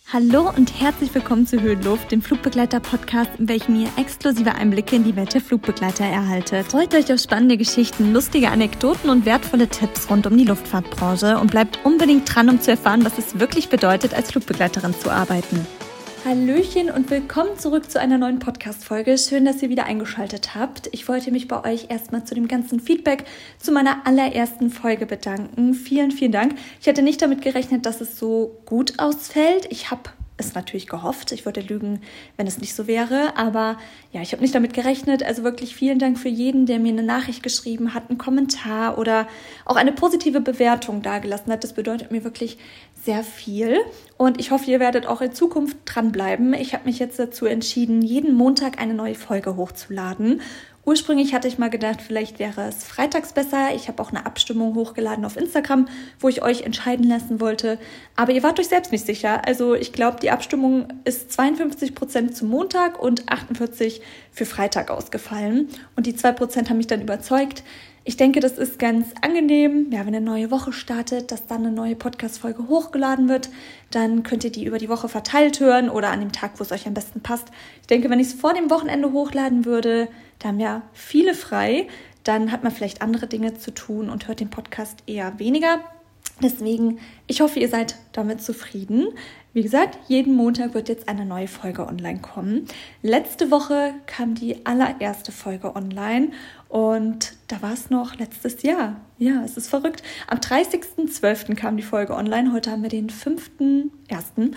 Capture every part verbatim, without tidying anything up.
Hallo und herzlich willkommen zu Höhenluft, dem Flugbegleiter-Podcast, in welchem ihr exklusive Einblicke in die Welt der Flugbegleiter erhaltet. Freut euch auf spannende Geschichten, lustige Anekdoten und wertvolle Tipps rund um die Luftfahrtbranche und bleibt unbedingt dran, um zu erfahren, was es wirklich bedeutet, als Flugbegleiterin zu arbeiten. Hallöchen und willkommen zurück zu einer neuen Podcast-Folge. Schön, dass ihr wieder eingeschaltet habt. Ich wollte mich bei euch erstmal zu dem ganzen Feedback zu meiner allerersten Folge bedanken. Vielen, vielen Dank. Ich hätte nicht damit gerechnet, dass es so gut ausfällt. Ich habe es natürlich gehofft. Ich würde lügen, wenn es nicht so wäre. Aber ja, ich habe nicht damit gerechnet. Also wirklich vielen Dank für jeden, der mir eine Nachricht geschrieben hat, einen Kommentar oder auch eine positive Bewertung dagelassen hat. Das bedeutet mir wirklich sehr viel. Und ich hoffe, ihr werdet auch in Zukunft dranbleiben. Ich habe mich jetzt dazu entschieden, jeden Montag eine neue Folge hochzuladen. Ursprünglich hatte ich mal gedacht, vielleicht wäre es freitags besser. Ich habe auch eine Abstimmung hochgeladen auf Instagram, wo ich euch entscheiden lassen wollte. Aber ihr wart euch selbst nicht sicher. Also ich glaube, die Abstimmung ist zweiundfünfzig Prozent zum Montag und achtundvierzig Prozent für Freitag ausgefallen. Und die zwei Prozent haben mich dann überzeugt. Ich denke, das ist ganz angenehm, ja, wenn eine neue Woche startet, dass dann eine neue Podcast-Folge hochgeladen wird. Dann könnt ihr die über die Woche verteilt hören oder an dem Tag, wo es euch am besten passt. Ich denke, wenn ich es vor dem Wochenende hochladen würde, da haben ja viele frei, dann hat man vielleicht andere Dinge zu tun und hört den Podcast eher weniger. Deswegen, ich hoffe, ihr seid damit zufrieden. Wie gesagt, jeden Montag wird jetzt eine neue Folge online kommen. Letzte Woche kam die allererste Folge online und da war es noch letztes Jahr. Ja, es ist verrückt. Am dreißigsten zwölften kam die Folge online. Heute haben wir den fünften ersten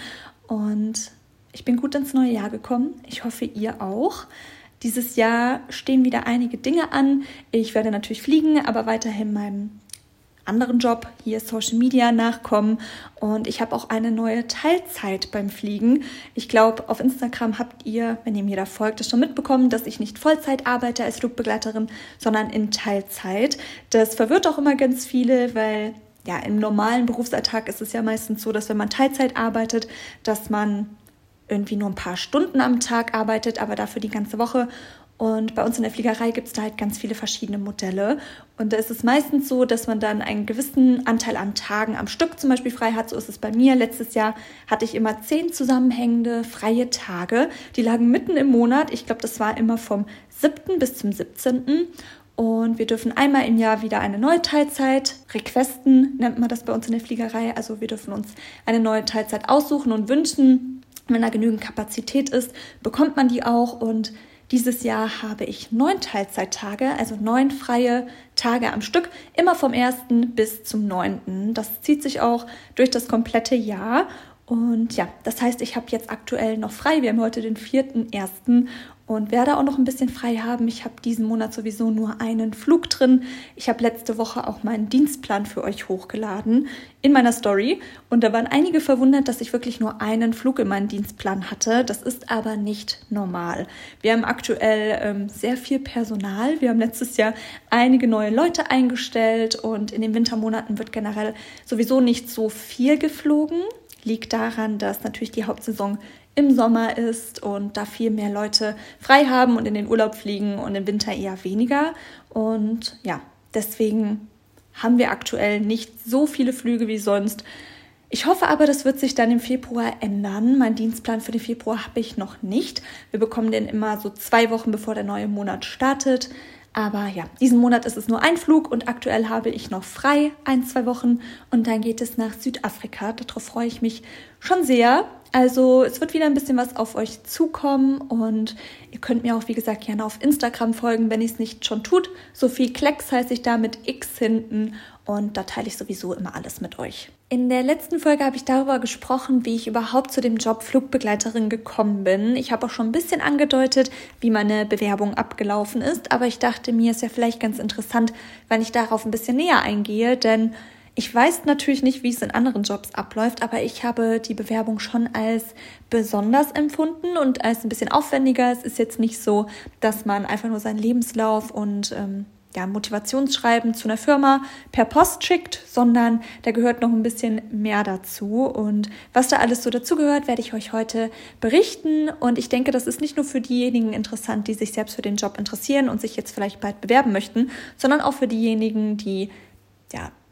und ich bin gut ins neue Jahr gekommen. Ich hoffe, ihr auch. Dieses Jahr stehen wieder einige Dinge an. Ich werde natürlich fliegen, aber weiterhin meinem anderen Job, hier Social Media, nachkommen. Und ich habe auch eine neue Teilzeit beim Fliegen. Ich glaube, auf Instagram habt ihr, wenn ihr mir da folgt, das schon mitbekommen, dass ich nicht Vollzeit arbeite als Flugbegleiterin, sondern in Teilzeit. Das verwirrt auch immer ganz viele, weil ja im normalen Berufsalltag ist es ja meistens so, dass wenn man Teilzeit arbeitet, dass man irgendwie nur ein paar Stunden am Tag arbeitet, aber dafür die ganze Woche. Und bei uns in der Fliegerei gibt es da halt ganz viele verschiedene Modelle. Und da ist es meistens so, dass man dann einen gewissen Anteil an Tagen am Stück zum Beispiel frei hat. So ist es bei mir. Letztes Jahr hatte ich immer zehn zusammenhängende freie Tage. Die lagen mitten im Monat. Ich glaube, das war immer vom siebten bis zum siebzehnten Und wir dürfen einmal im Jahr wieder eine neue Teilzeit requesten, nennt man das bei uns in der Fliegerei. Also wir dürfen uns eine neue Teilzeit aussuchen und wünschen. Wenn da genügend Kapazität ist, bekommt man die auch. Und dieses Jahr habe ich neun Teilzeittage, also neun freie Tage am Stück, immer vom ersten bis zum neunten Das zieht sich auch durch das komplette Jahr. Und ja, das heißt, ich habe jetzt aktuell noch frei. Wir haben heute den vierten ersten und werde auch noch ein bisschen frei haben. Ich habe diesen Monat sowieso nur einen Flug drin. Ich habe letzte Woche auch meinen Dienstplan für euch hochgeladen in meiner Story. Und da waren einige verwundert, dass ich wirklich nur einen Flug in meinen Dienstplan hatte. Das ist aber nicht normal. Wir haben aktuell ähm, sehr viel Personal. Wir haben letztes Jahr einige neue Leute eingestellt und in den Wintermonaten wird generell sowieso nicht so viel geflogen. Liegt daran, dass natürlich die Hauptsaison im Sommer ist und da viel mehr Leute frei haben und in den Urlaub fliegen und im Winter eher weniger. Und ja, deswegen haben wir aktuell nicht so viele Flüge wie sonst. Ich hoffe aber, das wird sich dann im Februar ändern. Mein Dienstplan für den Februar habe ich noch nicht. Wir bekommen den immer so zwei Wochen, bevor der neue Monat startet. Aber ja, diesen Monat ist es nur ein Flug und aktuell habe ich noch frei, ein, zwei Wochen. Und dann geht es nach Südafrika. Darauf freue ich mich schon sehr. Also es wird wieder ein bisschen was auf euch zukommen und ihr könnt mir auch, wie gesagt, gerne auf Instagram folgen, wenn ihr es nicht schon tut. Sophie Klecks heiße ich da mit X hinten und da teile ich sowieso immer alles mit euch. In der letzten Folge habe ich darüber gesprochen, wie ich überhaupt zu dem Job Flugbegleiterin gekommen bin. Ich habe auch schon ein bisschen angedeutet, wie meine Bewerbung abgelaufen ist, aber ich dachte mir, es wäre vielleicht ganz interessant, wenn ich darauf ein bisschen näher eingehe, denn ich weiß natürlich nicht, wie es in anderen Jobs abläuft, aber ich habe die Bewerbung schon als besonders empfunden und als ein bisschen aufwendiger. Es ist jetzt nicht so, dass man einfach nur seinen Lebenslauf und ähm, ja, Motivationsschreiben zu einer Firma per Post schickt, sondern da gehört noch ein bisschen mehr dazu. Und was da alles so dazugehört, werde ich euch heute berichten. Und ich denke, das ist nicht nur für diejenigen interessant, die sich selbst für den Job interessieren und sich jetzt vielleicht bald bewerben möchten, sondern auch für diejenigen, die ja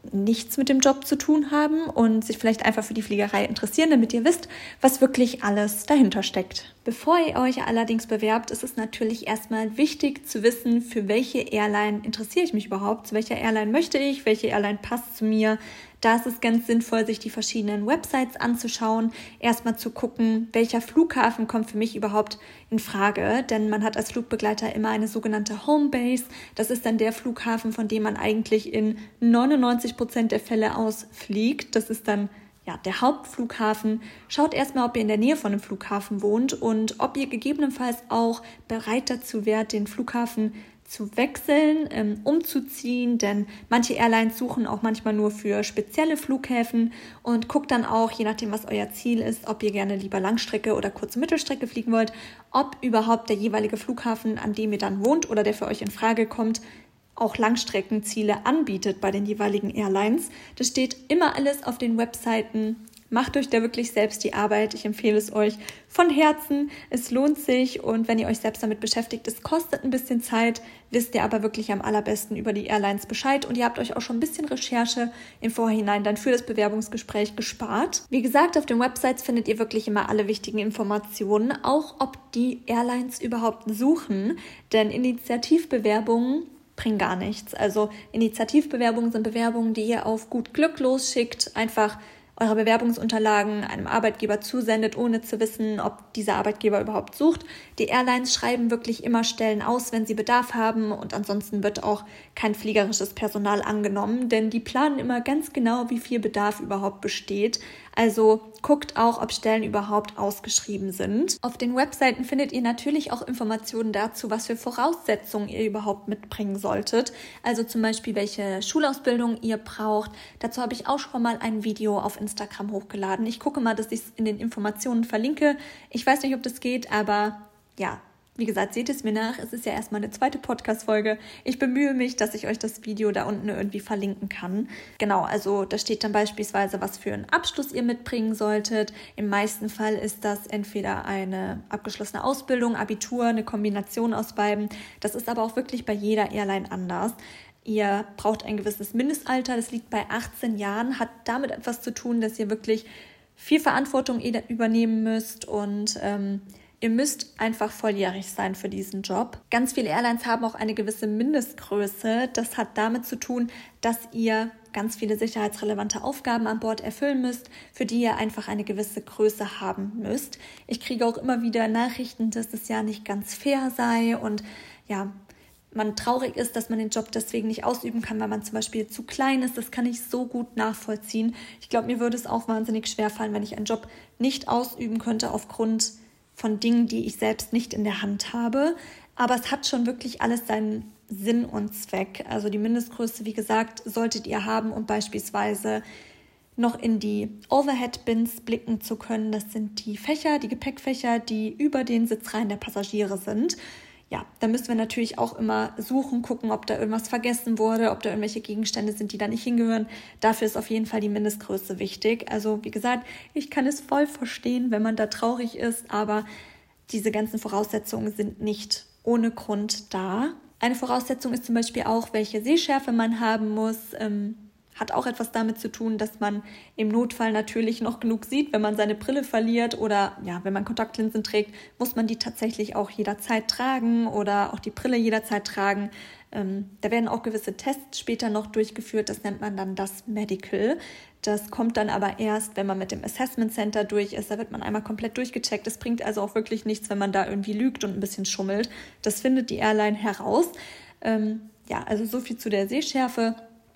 nichts mit dem Job zu tun haben und sich vielleicht einfach für die Fliegerei interessieren, damit ihr wisst, was wirklich alles dahinter steckt. Bevor ihr euch allerdings bewerbt, ist es natürlich erstmal wichtig zu wissen, für welche Airline interessiere ich mich überhaupt, zu welcher Airline möchte ich, welche Airline passt zu mir. Da ist es ganz sinnvoll, sich die verschiedenen Websites anzuschauen, erstmal zu gucken, welcher Flughafen kommt für mich überhaupt in Frage, denn man hat als Flugbegleiter immer eine sogenannte Homebase. Das ist dann der Flughafen, von dem man eigentlich in neunundneunzig Prozent der Fälle aus fliegt. Das ist dann ja der Hauptflughafen. Schaut erstmal, ob ihr in der Nähe von einem Flughafen wohnt und ob ihr gegebenenfalls auch bereit dazu wärt, den Flughafen zu wechseln, ähm, umzuziehen, denn manche Airlines suchen auch manchmal nur für spezielle Flughäfen und guckt dann auch, je nachdem, was euer Ziel ist, ob ihr gerne lieber Langstrecke oder kurze Mittelstrecke fliegen wollt, ob überhaupt der jeweilige Flughafen, an dem ihr dann wohnt oder der für euch in Frage kommt, auch Langstreckenziele anbietet bei den jeweiligen Airlines. Das steht immer alles auf den Webseiten. Macht euch da wirklich selbst die Arbeit. Ich empfehle es euch von Herzen. Es lohnt sich und wenn ihr euch selbst damit beschäftigt, es kostet ein bisschen Zeit, wisst ihr aber wirklich am allerbesten über die Airlines Bescheid und ihr habt euch auch schon ein bisschen Recherche im Vorhinein dann für das Bewerbungsgespräch gespart. Wie gesagt, auf den Websites findet ihr wirklich immer alle wichtigen Informationen, auch ob die Airlines überhaupt suchen, denn Initiativbewerbungen bringen gar nichts. Also Initiativbewerbungen sind Bewerbungen, die ihr auf gut Glück losschickt, einfach eure Bewerbungsunterlagen einem Arbeitgeber zusendet, ohne zu wissen, ob dieser Arbeitgeber überhaupt sucht. Die Airlines schreiben wirklich immer Stellen aus, wenn sie Bedarf haben und ansonsten wird auch kein fliegerisches Personal angenommen, denn die planen immer ganz genau, wie viel Bedarf überhaupt besteht. Also guckt auch, ob Stellen überhaupt ausgeschrieben sind. Auf den Webseiten findet ihr natürlich auch Informationen dazu, was für Voraussetzungen ihr überhaupt mitbringen solltet. Also zum Beispiel, welche Schulausbildung ihr braucht. Dazu habe ich auch schon mal ein Video auf Instagram hochgeladen. Ich gucke mal, dass ich es in den Informationen verlinke. Ich weiß nicht, ob das geht, aber ja, wie gesagt, seht es mir nach. Es ist ja erstmal eine zweite Podcast-Folge. Ich bemühe mich, dass ich euch das Video da unten irgendwie verlinken kann. Genau, also da steht dann beispielsweise, was für einen Abschluss ihr mitbringen solltet. Im meisten Fall ist das entweder eine abgeschlossene Ausbildung, Abitur, eine Kombination aus beiden. Das ist aber auch wirklich bei jeder Airline anders. Ihr braucht ein gewisses Mindestalter, das liegt bei achtzehn Jahren, hat damit etwas zu tun, dass ihr wirklich viel Verantwortung übernehmen müsst und ähm, ihr müsst einfach volljährig sein für diesen Job. Ganz viele Airlines haben auch eine gewisse Mindestgröße. Das hat damit zu tun, dass ihr ganz viele sicherheitsrelevante Aufgaben an Bord erfüllen müsst, für die ihr einfach eine gewisse Größe haben müsst. Ich kriege auch immer wieder Nachrichten, dass es ja nicht ganz fair sei und ja, man traurig ist, dass man den Job deswegen nicht ausüben kann, weil man zum Beispiel zu klein ist. Das kann ich so gut nachvollziehen. Ich glaube, mir würde es auch wahnsinnig schwerfallen, wenn ich einen Job nicht ausüben könnte aufgrund von Dingen, die ich selbst nicht in der Hand habe. Aber es hat schon wirklich alles seinen Sinn und Zweck. Also die Mindestgröße, wie gesagt, solltet ihr haben, um beispielsweise noch in die Overhead-Bins blicken zu können. Das sind die Fächer, die Gepäckfächer, die über den Sitzreihen der Passagiere sind. Ja, da müssen wir natürlich auch immer suchen, gucken, ob da irgendwas vergessen wurde, ob da irgendwelche Gegenstände sind, die da nicht hingehören. Dafür ist auf jeden Fall die Mindestgröße wichtig. Also wie gesagt, ich kann es voll verstehen, wenn man da traurig ist, aber diese ganzen Voraussetzungen sind nicht ohne Grund da. Eine Voraussetzung ist zum Beispiel auch, welche Sehschärfe man haben muss. Ähm, hat auch etwas damit zu tun, dass man im Notfall natürlich noch genug sieht, wenn man seine Brille verliert oder ja, wenn man Kontaktlinsen trägt, muss man die tatsächlich auch jederzeit tragen oder auch die Brille jederzeit tragen. Ähm, da werden auch gewisse Tests später noch durchgeführt, das nennt man dann das Medical. Das kommt dann aber erst, wenn man mit dem Assessment Center durch ist, da wird man einmal komplett durchgecheckt. Das bringt also auch wirklich nichts, wenn man da irgendwie lügt und ein bisschen schummelt. Das findet die Airline heraus. Ähm, ja, also so viel zu der Sehschärfe.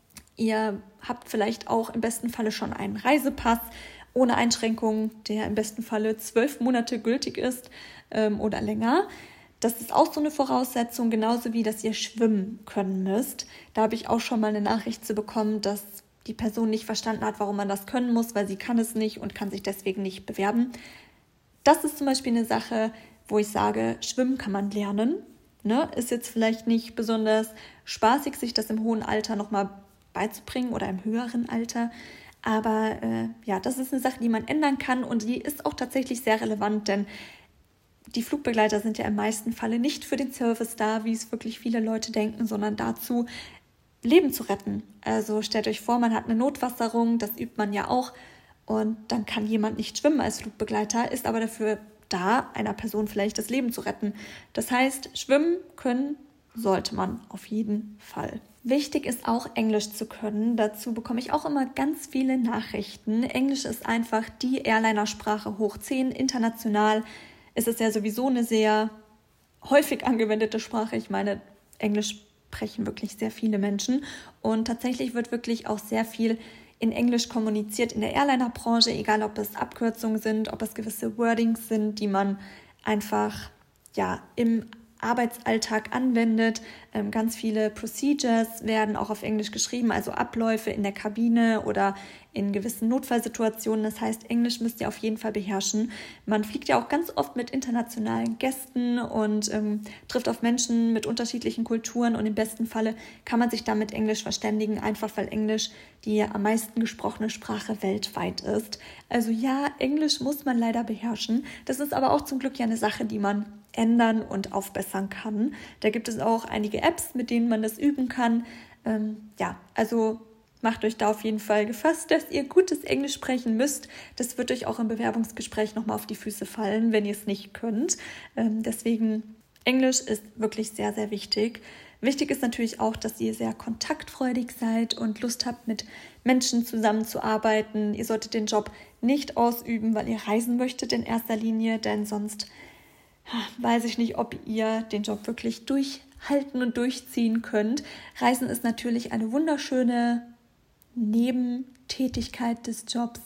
Ihr habt vielleicht auch im besten Falle schon einen Reisepass ohne Einschränkungen, der im besten Falle zwölf Monate gültig ist ähm, oder länger. Das ist auch so eine Voraussetzung, genauso wie, dass ihr schwimmen können müsst. Da habe ich auch schon mal eine Nachricht zu bekommen, dass die Person nicht verstanden hat, warum man das können muss, weil sie kann es nicht und kann sich deswegen nicht bewerben. Das ist zum Beispiel eine Sache, wo ich sage, schwimmen kann man lernen. Ne? Ist jetzt vielleicht nicht besonders spaßig, sich das im hohen Alter nochmal beizubringen oder im höheren Alter. Aber äh, ja, das ist eine Sache, die man ändern kann und die ist auch tatsächlich sehr relevant, denn die Flugbegleiter sind ja im meisten Falle nicht für den Service da, wie es wirklich viele Leute denken, sondern dazu, Leben zu retten. Also stellt euch vor, man hat eine Notwasserung, das übt man ja auch und dann kann jemand nicht schwimmen als Flugbegleiter, ist aber dafür da, einer Person vielleicht das Leben zu retten. Das heißt, schwimmen können sollte man auf jeden Fall. Wichtig ist auch, Englisch zu können. Dazu bekomme ich auch immer ganz viele Nachrichten. Englisch ist einfach die Airliner-Sprache hoch zehn. International ist es ja sowieso eine sehr häufig angewendete Sprache. Ich meine, Englisch sprechen wirklich sehr viele Menschen. Und tatsächlich wird wirklich auch sehr viel in Englisch kommuniziert in der Airliner-Branche, egal ob es Abkürzungen sind, ob es gewisse Wordings sind, die man einfach ja im Arbeitsalltag anwendet. Ähm, ganz viele Procedures werden auch auf Englisch geschrieben, also Abläufe in der Kabine oder in gewissen Notfallsituationen. Das heißt, Englisch müsst ihr auf jeden Fall beherrschen. Man fliegt ja auch ganz oft mit internationalen Gästen und ähm, trifft auf Menschen mit unterschiedlichen Kulturen und im besten Falle kann man sich da mit Englisch verständigen, einfach weil Englisch die am meisten gesprochene Sprache weltweit ist. Also ja, Englisch muss man leider beherrschen. Das ist aber auch zum Glück ja eine Sache, die man ändern und aufbessern kann. Da gibt es auch einige Apps, mit denen man das üben kann. Ähm, ja, also macht euch da auf jeden Fall gefasst, dass ihr gutes Englisch sprechen müsst. Das wird euch auch im Bewerbungsgespräch nochmal auf die Füße fallen, wenn ihr es nicht könnt. Ähm, deswegen, Englisch ist wirklich sehr, sehr wichtig. Wichtig ist natürlich auch, dass ihr sehr kontaktfreudig seid und Lust habt, mit Menschen zusammenzuarbeiten. Ihr solltet den Job nicht ausüben, weil ihr reisen möchtet in erster Linie, denn sonst weiß ich nicht, ob ihr den Job wirklich durchhalten und durchziehen könnt. Reisen ist natürlich eine wunderschöne Nebentätigkeit des Jobs,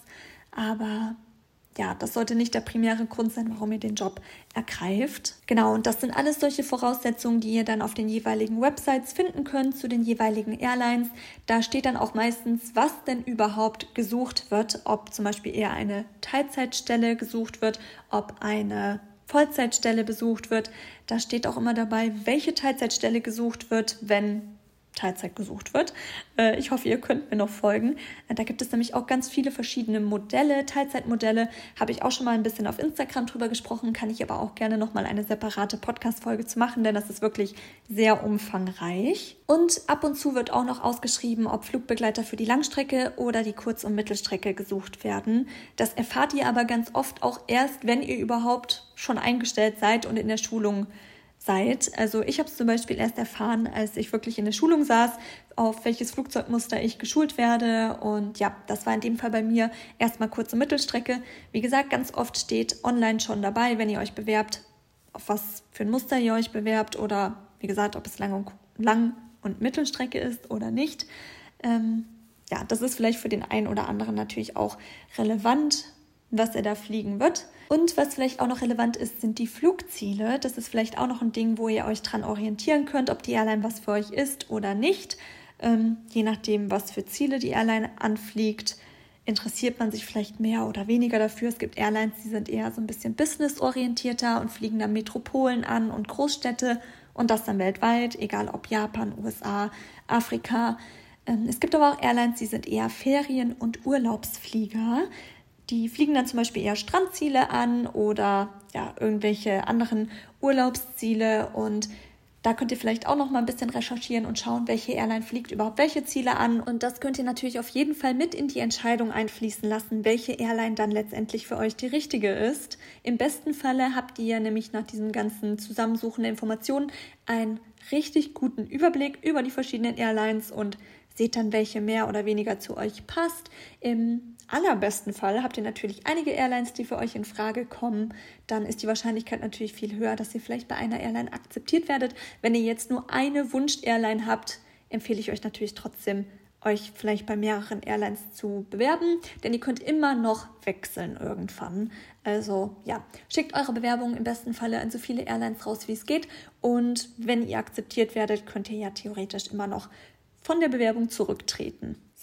aber ja, das sollte nicht der primäre Grund sein, warum ihr den Job ergreift. Genau, und das sind alles solche Voraussetzungen, die ihr dann auf den jeweiligen Websites finden könnt zu den jeweiligen Airlines. Da steht dann auch meistens, was denn überhaupt gesucht wird, ob zum Beispiel eher eine Teilzeitstelle gesucht wird, ob eine Vollzeitstelle besucht wird. Da steht auch immer dabei, welche Teilzeitstelle gesucht wird, wenn Teilzeit gesucht wird. Ich hoffe, ihr könnt mir noch folgen. Da gibt es nämlich auch ganz viele verschiedene Modelle, Teilzeitmodelle. Habe ich auch schon mal ein bisschen auf Instagram drüber gesprochen, kann ich aber auch gerne nochmal eine separate Podcast-Folge zu machen, denn das ist wirklich sehr umfangreich. Und ab und zu wird auch noch ausgeschrieben, ob Flugbegleiter für die Langstrecke oder die Kurz- und Mittelstrecke gesucht werden. Das erfahrt ihr aber ganz oft auch erst, wenn ihr überhaupt schon eingestellt seid und in der Schulung seid. Also ich habe es zum Beispiel erst erfahren, als ich wirklich in der Schulung saß, auf welches Flugzeugmuster ich geschult werde. Und ja, das war in dem Fall bei mir erstmal Kurz- und Mittelstrecke. Wie gesagt, ganz oft steht online schon dabei, wenn ihr euch bewerbt, auf was für ein Muster ihr euch bewerbt oder wie gesagt, ob es Lang- und, Lang- und Mittelstrecke ist oder nicht. Ähm, ja, das ist vielleicht für den einen oder anderen natürlich auch relevant, was er da fliegen wird. Und was vielleicht auch noch relevant ist, sind die Flugziele. Das ist vielleicht auch noch ein Ding, wo ihr euch dran orientieren könnt, ob die Airline was für euch ist oder nicht. Ähm, je nachdem, was für Ziele die Airline anfliegt, interessiert man sich vielleicht mehr oder weniger dafür. Es gibt Airlines, die sind eher so ein bisschen businessorientierter und fliegen dann Metropolen an und Großstädte und das dann weltweit, egal ob Japan, U S A, Afrika. Ähm, es gibt aber auch Airlines, die sind eher Ferien- und Urlaubsflieger. Die fliegen dann zum Beispiel eher Strandziele an oder ja, irgendwelche anderen Urlaubsziele und da könnt ihr vielleicht auch noch mal ein bisschen recherchieren und schauen, welche Airline fliegt überhaupt welche Ziele an und das könnt ihr natürlich auf jeden Fall mit in die Entscheidung einfließen lassen, welche Airline dann letztendlich für euch die richtige ist. Im besten Falle habt ihr nämlich nach diesem ganzen Zusammensuchen der Informationen einen richtig guten Überblick über die verschiedenen Airlines und seht dann, welche mehr oder weniger zu euch passt. Im allerbesten Fall habt ihr natürlich einige Airlines, die für euch in Frage kommen. Dann ist die Wahrscheinlichkeit natürlich viel höher, dass ihr vielleicht bei einer Airline akzeptiert werdet. Wenn ihr jetzt nur eine Wunsch-Airline habt, empfehle ich euch natürlich trotzdem, euch vielleicht bei mehreren Airlines zu bewerben, denn ihr könnt immer noch wechseln irgendwann. Also ja, schickt eure Bewerbung im besten Falle an so viele Airlines raus, wie es geht. Und wenn ihr akzeptiert werdet, könnt ihr ja theoretisch immer noch von der Bewerbung zurücktreten.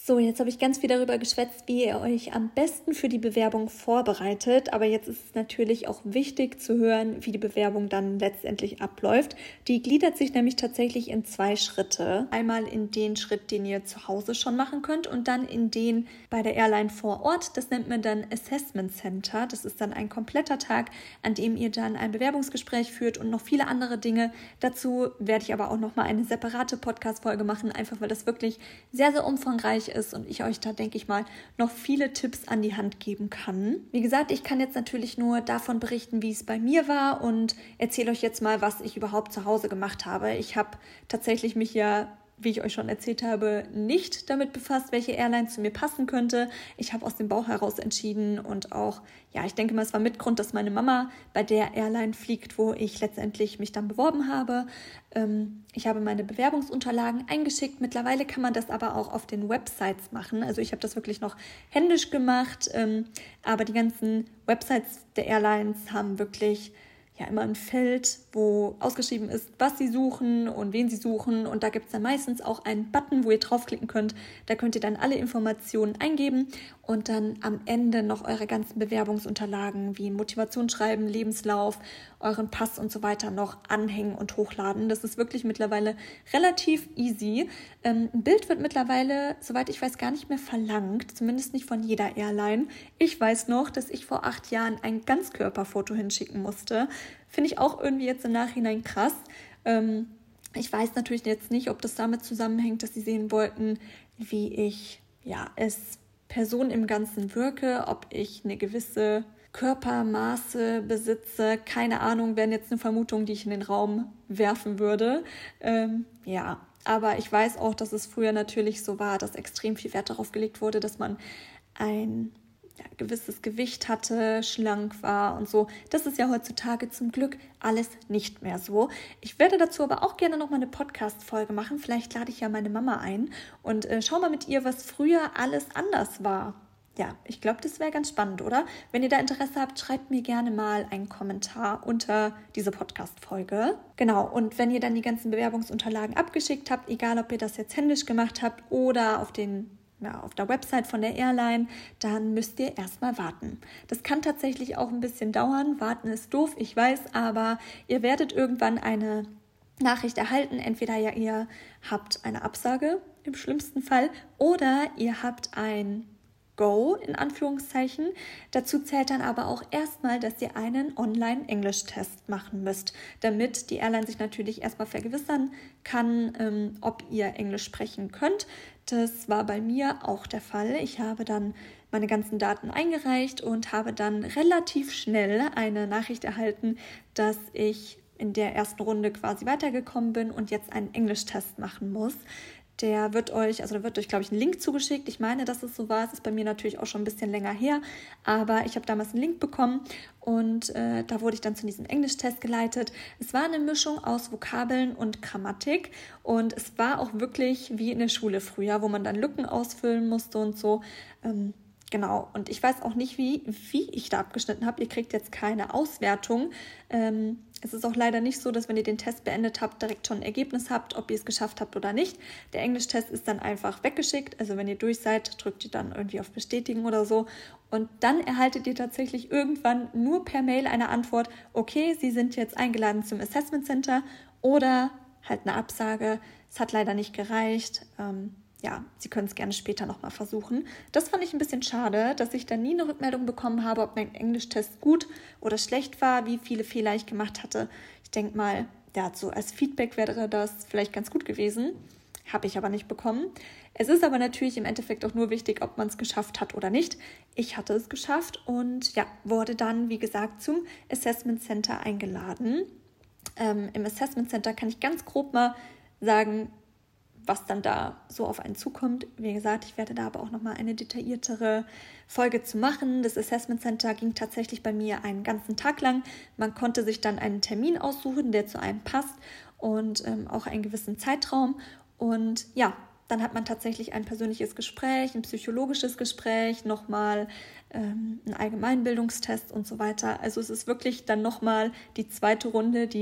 So, jetzt habe ich ganz viel darüber geschwätzt, wie ihr euch am besten für die Bewerbung vorbereitet. Aber jetzt ist es natürlich auch wichtig zu hören, wie die Bewerbung dann letztendlich abläuft. Die gliedert sich nämlich tatsächlich in zwei Schritte. Einmal in den Schritt, den ihr zu Hause schon machen könnt und dann in den bei der Airline vor Ort. Das nennt man dann Assessment Center. Das ist dann ein kompletter Tag, an dem ihr dann ein Bewerbungsgespräch führt und noch viele andere Dinge. Dazu werde ich aber auch nochmal eine separate Podcast-Folge machen, einfach weil das wirklich sehr, sehr umfangreich ist und ich euch da, denke ich mal, noch viele Tipps an die Hand geben kann. Wie gesagt, ich kann jetzt natürlich nur davon berichten, wie es bei mir war und erzähle euch jetzt mal, was ich überhaupt zu Hause gemacht habe. Ich habe tatsächlich mich ja, wie ich euch schon erzählt habe, nicht damit befasst, welche Airline zu mir passen könnte. Ich habe aus dem Bauch heraus entschieden und auch, ja, ich denke mal, es war mit Grund, dass meine Mama bei der Airline fliegt, wo ich letztendlich mich dann beworben habe. Ähm, ich habe meine Bewerbungsunterlagen eingeschickt. Mittlerweile kann man das aber auch auf den Websites machen. Also ich habe das wirklich noch händisch gemacht, ähm, aber die ganzen Websites der Airlines haben wirklich ja immer ein Feld, wo ausgeschrieben ist, was sie suchen und wen sie suchen. Und da gibt es dann meistens auch einen Button, wo ihr draufklicken könnt. Da könnt ihr dann alle Informationen eingeben und dann am Ende noch eure ganzen Bewerbungsunterlagen wie ein Motivationsschreiben, Lebenslauf, euren Pass und so weiter noch anhängen und hochladen. Das ist wirklich mittlerweile relativ easy. Ähm, ein Bild wird mittlerweile, soweit ich weiß, gar nicht mehr verlangt, zumindest nicht von jeder Airline. Ich weiß noch, dass ich vor acht Jahren ein Ganzkörperfoto hinschicken musste. Finde ich auch irgendwie jetzt im Nachhinein krass. Ähm, ich weiß natürlich jetzt nicht, ob das damit zusammenhängt, dass sie sehen wollten, wie ich ja als Person im Ganzen wirke, ob ich eine gewisse Körpermaße besitze. Keine Ahnung, wäre jetzt eine Vermutung, die ich in den Raum werfen würde. Ähm, ja, aber ich weiß auch, dass es früher natürlich so war, dass extrem viel Wert darauf gelegt wurde, dass man ein ja, gewisses Gewicht hatte, schlank war und so. Das ist ja heutzutage zum Glück alles nicht mehr so. Ich werde dazu aber auch gerne noch mal eine Podcast-Folge machen. Vielleicht lade ich ja meine Mama ein und äh, schau mal mit ihr, was früher alles anders war. Ja, ich glaube, das wäre ganz spannend, oder? Wenn ihr da Interesse habt, schreibt mir gerne mal einen Kommentar unter diese Podcast-Folge. Genau, und wenn ihr dann die ganzen Bewerbungsunterlagen abgeschickt habt, egal ob ihr das jetzt händisch gemacht habt oder auf den Ja, auf der Website von der Airline, dann müsst ihr erstmal warten. Das kann tatsächlich auch ein bisschen dauern. Warten ist doof, ich weiß, aber ihr werdet irgendwann eine Nachricht erhalten. Entweder ja, ihr habt eine Absage im schlimmsten Fall oder ihr habt ein Go in Anführungszeichen. Dazu zählt dann aber auch erstmal, dass ihr einen Online-Englisch-Test machen müsst, damit die Airline sich natürlich erstmal vergewissern kann, ähm, ob ihr Englisch sprechen könnt. Das war bei mir auch der Fall. Ich habe dann meine ganzen Daten eingereicht und habe dann relativ schnell eine Nachricht erhalten, dass ich in der ersten Runde quasi weitergekommen bin und jetzt einen Englisch-Test machen muss. Der wird euch, also da wird euch, glaube ich, ein Link zugeschickt. Ich meine, dass es so war. Es ist bei mir natürlich auch schon ein bisschen länger her. Aber ich habe damals einen Link bekommen und äh, da wurde ich dann zu diesem Englisch-Test geleitet. Es war eine Mischung aus Vokabeln und Grammatik. Und es war auch wirklich wie in der Schule früher, wo man dann Lücken ausfüllen musste und so. Ähm, Genau, und ich weiß auch nicht, wie, wie ich da abgeschnitten habe. Ihr kriegt jetzt keine Auswertung. Ähm, es ist auch leider nicht so, dass wenn ihr den Test beendet habt, direkt schon ein Ergebnis habt, ob ihr es geschafft habt oder nicht. Der Englisch-Test ist dann einfach weggeschickt. Also wenn ihr durch seid, drückt ihr dann irgendwie auf Bestätigen oder so. Und dann erhaltet ihr tatsächlich irgendwann nur per Mail eine Antwort, okay, Sie sind jetzt eingeladen zum Assessment Center oder halt eine Absage. Es hat leider nicht gereicht. Ähm, Ja, Sie können es gerne später nochmal versuchen. Das fand ich ein bisschen schade, dass ich dann nie eine Rückmeldung bekommen habe, ob mein Englisch-Test gut oder schlecht war, wie viele Fehler ich gemacht hatte. Ich denke mal, ja, so als Feedback wäre das vielleicht ganz gut gewesen. Habe ich aber nicht bekommen. Es ist aber natürlich im Endeffekt auch nur wichtig, ob man es geschafft hat oder nicht. Ich hatte es geschafft und ja, wurde dann, wie gesagt, zum Assessment Center eingeladen. Ähm, im Assessment Center kann ich ganz grob mal sagen, was dann da so auf einen zukommt. Wie gesagt, ich werde da aber auch nochmal eine detailliertere Folge zu machen. Das Assessment Center ging tatsächlich bei mir einen ganzen Tag lang. Man konnte sich dann einen Termin aussuchen, der zu einem passt und ähm, auch einen gewissen Zeitraum. Und ja, dann hat man tatsächlich ein persönliches Gespräch, ein psychologisches Gespräch, nochmal ähm, einen Allgemeinbildungstest und so weiter. Also es ist wirklich dann nochmal die zweite Runde, die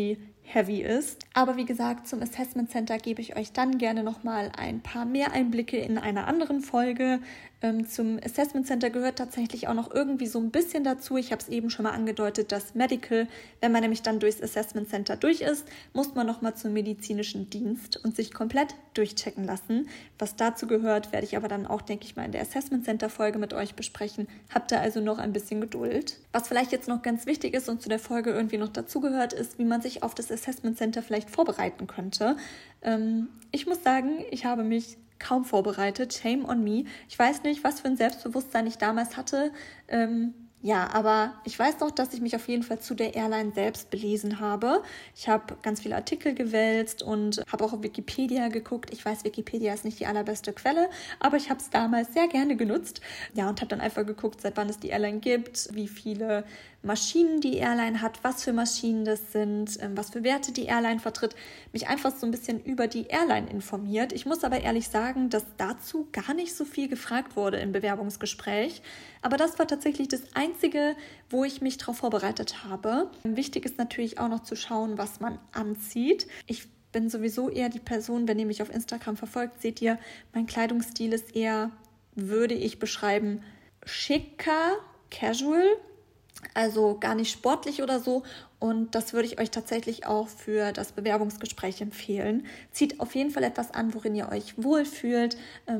heavy ist. Aber wie gesagt, zum Assessment Center gebe ich euch dann gerne nochmal ein paar mehr Einblicke in einer anderen Folge. Ähm, zum Assessment Center gehört tatsächlich auch noch irgendwie so ein bisschen dazu. Ich habe es eben schon mal angedeutet, das Medical. Wenn man nämlich dann durchs Assessment Center durch ist, muss man nochmal zum medizinischen Dienst und sich komplett durchchecken lassen. Was dazu gehört, werde ich aber dann auch, denke ich mal, in der Assessment Center Folge mit euch besprechen. Habt ihr also noch ein bisschen Geduld. Was vielleicht jetzt noch ganz wichtig ist und zu der Folge irgendwie noch dazugehört, ist, wie man sich auf das Assessment Center vielleicht vorbereiten könnte. Ähm, ich muss sagen, ich habe mich kaum vorbereitet. Shame on me. Ich weiß nicht, was für ein Selbstbewusstsein ich damals hatte. Ähm, ja, aber ich weiß noch, dass ich mich auf jeden Fall zu der Airline selbst belesen habe. Ich habe ganz viele Artikel gewälzt und habe auch auf Wikipedia geguckt. Ich weiß, Wikipedia ist nicht die allerbeste Quelle, aber ich habe es damals sehr gerne genutzt. Ja, und habe dann einfach geguckt, seit wann es die Airline gibt, wie viele Maschinen die Airline hat, was für Maschinen das sind, was für Werte die Airline vertritt, mich einfach so ein bisschen über die Airline informiert. Ich muss aber ehrlich sagen, dass dazu gar nicht so viel gefragt wurde im Bewerbungsgespräch, aber das war tatsächlich das Einzige, wo ich mich darauf vorbereitet habe. Wichtig ist natürlich auch noch zu schauen, was man anzieht. Ich bin sowieso eher die Person, wenn ihr mich auf Instagram verfolgt, seht ihr, mein Kleidungsstil ist eher, würde ich beschreiben, schicker, casual. Also gar nicht sportlich oder so, und das würde ich euch tatsächlich auch für das Bewerbungsgespräch empfehlen. Zieht auf jeden Fall etwas an, worin ihr euch wohlfühlt.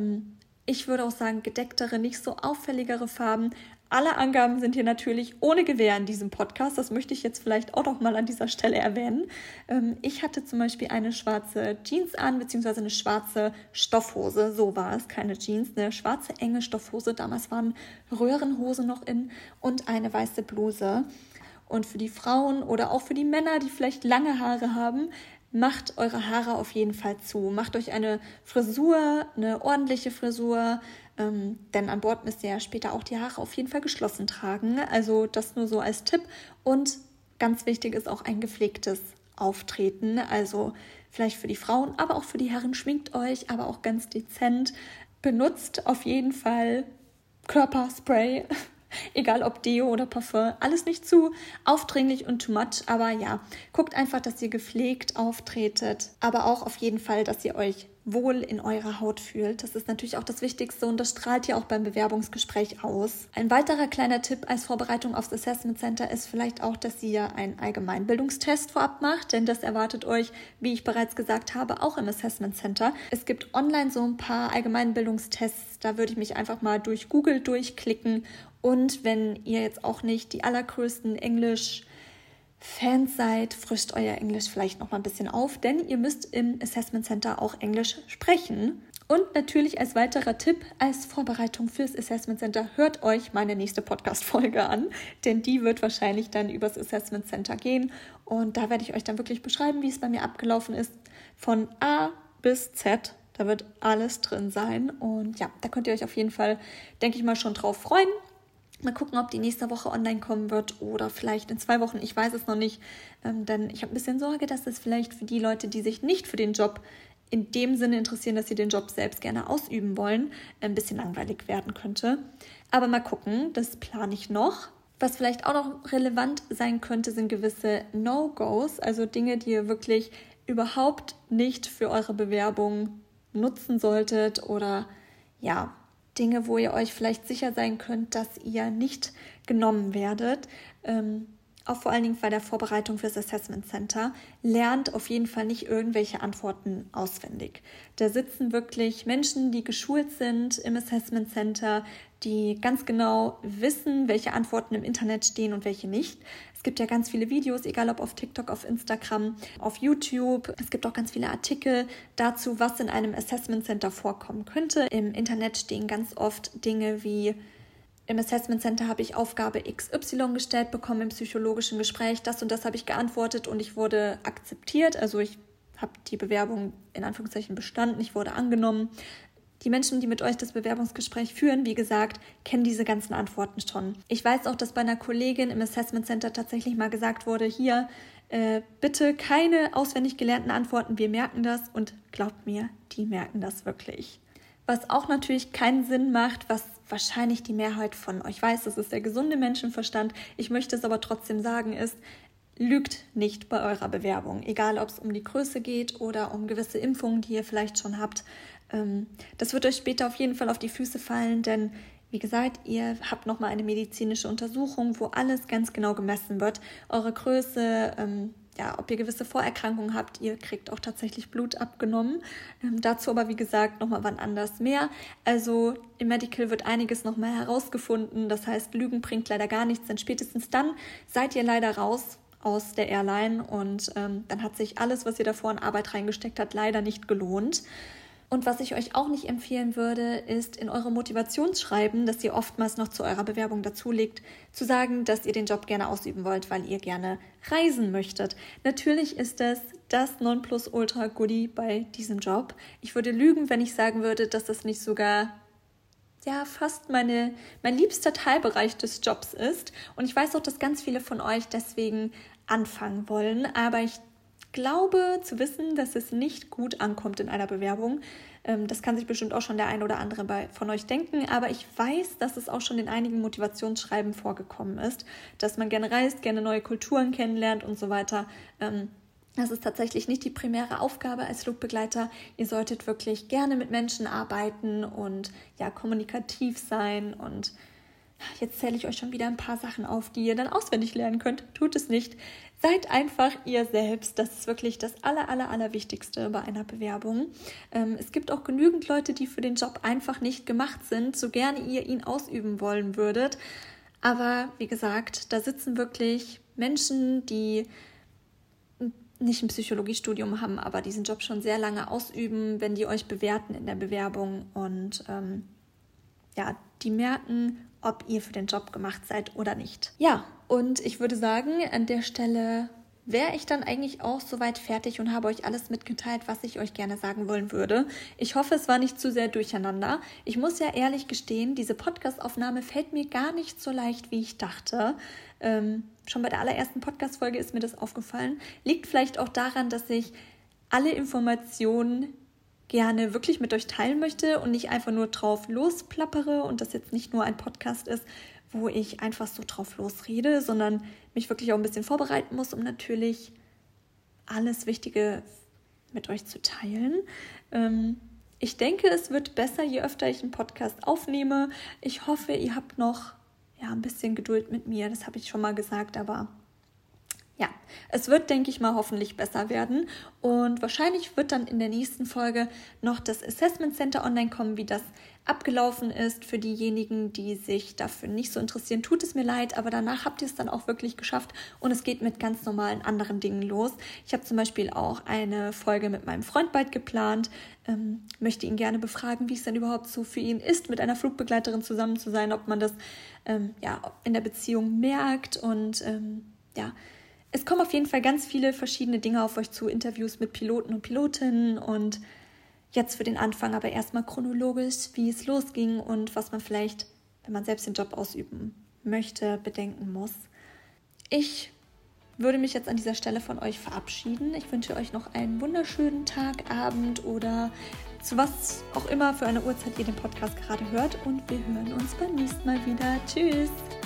Ich würde auch sagen, gedecktere, nicht so auffälligere Farben. Alle Angaben sind hier natürlich ohne Gewähr in diesem Podcast. Das möchte ich jetzt vielleicht auch noch mal an dieser Stelle erwähnen. Ich hatte zum Beispiel eine schwarze Jeans an, beziehungsweise eine schwarze Stoffhose. So war es, keine Jeans, eine schwarze enge Stoffhose. Damals waren Röhrenhosen noch in, und eine weiße Bluse. Und für die Frauen oder auch für die Männer, die vielleicht lange Haare haben, macht eure Haare auf jeden Fall zu. Macht euch eine Frisur, eine ordentliche Frisur, ähm, denn an Bord müsst ihr ja später auch die Haare auf jeden Fall geschlossen tragen. Also das nur so als Tipp. Und ganz wichtig ist auch ein gepflegtes Auftreten. Also vielleicht für die Frauen, aber auch für die Herren. Schminkt euch, aber auch ganz dezent. Benutzt auf jeden Fall Körperspray. Egal ob Deo oder Parfum, alles nicht zu aufdringlich und too much, aber ja, guckt einfach, dass ihr gepflegt auftretet, aber auch auf jeden Fall, dass ihr euch wohl in eurer Haut fühlt. Das ist natürlich auch das Wichtigste und das strahlt ihr auch beim Bewerbungsgespräch aus. Ein weiterer kleiner Tipp als Vorbereitung aufs Assessment Center ist vielleicht auch, dass ihr einen Allgemeinbildungstest vorab macht, denn das erwartet euch, wie ich bereits gesagt habe, auch im Assessment Center. Es gibt online so ein paar Allgemeinbildungstests, da würde ich mich einfach mal durch Google durchklicken, und wenn ihr jetzt auch nicht die allergrößten Englisch Fans seid, frischt euer Englisch vielleicht noch mal ein bisschen auf, denn ihr müsst im Assessment Center auch Englisch sprechen. Und natürlich als weiterer Tipp, als Vorbereitung fürs Assessment Center, hört euch meine nächste Podcast-Folge an, denn die wird wahrscheinlich dann übers Assessment Center gehen. Und da werde ich euch dann wirklich beschreiben, wie es bei mir abgelaufen ist, von A bis Z. Da wird alles drin sein. Und ja, da könnt ihr euch auf jeden Fall, denke ich mal, schon drauf freuen. Mal gucken, ob die nächste Woche online kommen wird oder vielleicht in zwei Wochen. Ich weiß es noch nicht, ähm, denn ich habe ein bisschen Sorge, dass es vielleicht für die Leute, die sich nicht für den Job in dem Sinne interessieren, dass sie den Job selbst gerne ausüben wollen, ein bisschen langweilig werden könnte. Aber mal gucken, das plane ich noch. Was vielleicht auch noch relevant sein könnte, sind gewisse No-Gos, also Dinge, die ihr wirklich überhaupt nicht für eure Bewerbung nutzen solltet oder ja, Dinge, wo ihr euch vielleicht sicher sein könnt, dass ihr nicht genommen werdet. Ähm, auch vor allen Dingen bei der Vorbereitung fürs Assessment Center. Lernt auf jeden Fall nicht irgendwelche Antworten auswendig. Da sitzen wirklich Menschen, die geschult sind im Assessment Center, die ganz genau wissen, welche Antworten im Internet stehen und welche nicht. Es gibt ja ganz viele Videos, egal ob auf TikTok, auf Instagram, auf YouTube. Es gibt auch ganz viele Artikel dazu, was in einem Assessment Center vorkommen könnte. Im Internet stehen ganz oft Dinge wie: Im Assessment Center habe ich Aufgabe X Y gestellt bekommen im psychologischen Gespräch. Das und das habe ich geantwortet und ich wurde akzeptiert. Also ich habe die Bewerbung in Anführungszeichen bestanden, ich wurde angenommen. Die Menschen, die mit euch das Bewerbungsgespräch führen, wie gesagt, kennen diese ganzen Antworten schon. Ich weiß auch, dass bei einer Kollegin im Assessment Center tatsächlich mal gesagt wurde, hier, äh, bitte keine auswendig gelernten Antworten, wir merken das, und glaubt mir, die merken das wirklich. Was auch natürlich keinen Sinn macht, was wahrscheinlich die Mehrheit von euch weiß, das ist der gesunde Menschenverstand. Ich möchte es aber trotzdem sagen, ist, lügt nicht bei eurer Bewerbung, egal ob es um die Größe geht oder um gewisse Impfungen, die ihr vielleicht schon habt. Das wird euch später auf jeden Fall auf die Füße fallen, denn wie gesagt, ihr habt nochmal eine medizinische Untersuchung, wo alles ganz genau gemessen wird. Eure Größe, ähm, ja, ob ihr gewisse Vorerkrankungen habt, ihr kriegt auch tatsächlich Blut abgenommen. Ähm, dazu aber, wie gesagt, nochmal wann anders mehr. Also im Medical wird einiges nochmal herausgefunden. Das heißt, Lügen bringt leider gar nichts, denn spätestens dann seid ihr leider raus aus der Airline und ähm, dann hat sich alles, was ihr davor in Arbeit reingesteckt habt, leider nicht gelohnt. Und was ich euch auch nicht empfehlen würde, ist in eure Motivationsschreiben, das ihr oftmals noch zu eurer Bewerbung dazulegt, zu sagen, dass ihr den Job gerne ausüben wollt, weil ihr gerne reisen möchtet. Natürlich ist das das Nonplusultra-Goodie bei diesem Job. Ich würde lügen, wenn ich sagen würde, dass das nicht sogar ja fast meine, mein liebster Teilbereich des Jobs ist. Und ich weiß auch, dass ganz viele von euch deswegen anfangen wollen, aber ich glaube zu wissen, dass es nicht gut ankommt in einer Bewerbung. Das kann sich bestimmt auch schon der ein oder andere von euch denken, aber ich weiß, dass es auch schon in einigen Motivationsschreiben vorgekommen ist, dass man gerne reist, gerne neue Kulturen kennenlernt und so weiter. Das ist tatsächlich nicht die primäre Aufgabe als Flugbegleiter. Ihr solltet wirklich gerne mit Menschen arbeiten und ja kommunikativ sein. Und jetzt zähle ich euch schon wieder ein paar Sachen auf, die ihr dann auswendig lernen könnt. Tut es nicht. Seid einfach ihr selbst. Das ist wirklich das aller, aller, aller Wichtigste bei einer Bewerbung. Ähm, es gibt auch genügend Leute, die für den Job einfach nicht gemacht sind, so gerne ihr ihn ausüben wollen würdet. Aber wie gesagt, da sitzen wirklich Menschen, die nicht ein Psychologiestudium haben, aber diesen Job schon sehr lange ausüben, wenn die euch bewerten in der Bewerbung und ähm, ja, die merken, ob ihr für den Job gemacht seid oder nicht. Ja, und ich würde sagen, an der Stelle wäre ich dann eigentlich auch soweit fertig und habe euch alles mitgeteilt, was ich euch gerne sagen wollen würde. Ich hoffe, es war nicht zu sehr durcheinander. Ich muss ja ehrlich gestehen, diese Podcast-Aufnahme fällt mir gar nicht so leicht, wie ich dachte. Ähm, schon bei der allerersten Podcast-Folge ist mir das aufgefallen. Liegt vielleicht auch daran, dass ich alle Informationen gerne wirklich mit euch teilen möchte und nicht einfach nur drauf losplappere und das jetzt nicht nur ein Podcast ist, wo ich einfach so drauf losrede, sondern mich wirklich auch ein bisschen vorbereiten muss, um natürlich alles Wichtige mit euch zu teilen. Ähm, ich denke, es wird besser, je öfter ich einen Podcast aufnehme. Ich hoffe, ihr habt noch ja, ein bisschen Geduld mit mir, das habe ich schon mal gesagt, aber ja, es wird, denke ich mal, hoffentlich besser werden und wahrscheinlich wird dann in der nächsten Folge noch das Assessment Center online kommen, wie das abgelaufen ist. Für diejenigen, die sich dafür nicht so interessieren, tut es mir leid, aber danach habt ihr es dann auch wirklich geschafft und es geht mit ganz normalen anderen Dingen los. Ich habe zum Beispiel auch eine Folge mit meinem Freund bald geplant, ähm, möchte ihn gerne befragen, wie es denn überhaupt so für ihn ist, mit einer Flugbegleiterin zusammen zu sein, ob man das ähm, ja, in der Beziehung merkt und ähm, ja, es kommen auf jeden Fall ganz viele verschiedene Dinge auf euch zu, Interviews mit Piloten und Pilotinnen und jetzt für den Anfang aber erstmal chronologisch, wie es losging und was man vielleicht, wenn man selbst den Job ausüben möchte, bedenken muss. Ich würde mich jetzt an dieser Stelle von euch verabschieden. Ich wünsche euch noch einen wunderschönen Tag, Abend oder zu was auch immer für eine Uhrzeit ihr den Podcast gerade hört und wir hören uns beim nächsten Mal wieder. Tschüss!